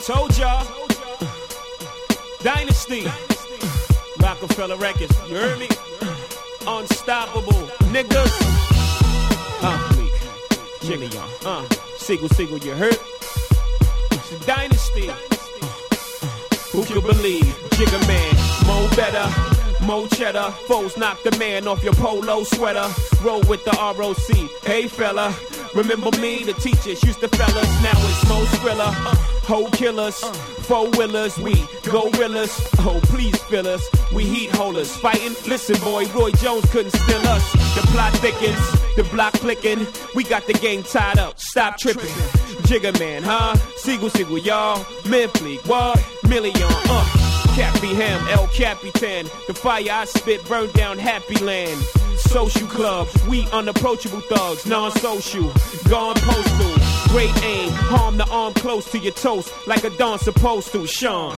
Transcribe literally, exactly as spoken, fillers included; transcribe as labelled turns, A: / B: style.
A: Told y'all. Dynasty. Rockefeller Records. You heard me? Unstoppable. Niggas. Uh, bleak. Jiggle y'all. Uh, Sigel, Sigel, you heard? It's a dynasty. Who can believe? Jigga Man, Mo better. Mo cheddar, foes knock the man off your polo sweater. Roll with the R O C, hey fella. Remember me, the teachers used to fellas. Now it's Mo Skrilla, hoe killers, four willers, we gorillas. Oh please fill us, we heat holders. Fighting, listen boy, Roy Jones couldn't steal us. The plot thickens, the block clicking. We got the game tied up, stop tripping. Jigga Man, huh? Sigel, Sigel, y'all. Minfleet, what? Million, uh. Cappy Ham, El Capitan. The fire I spit burned down Happy Land. Social club, we unapproachable thugs, non-social, gone postal. Great aim, harm the arm close to your toast, like a Don supposed to. Sean.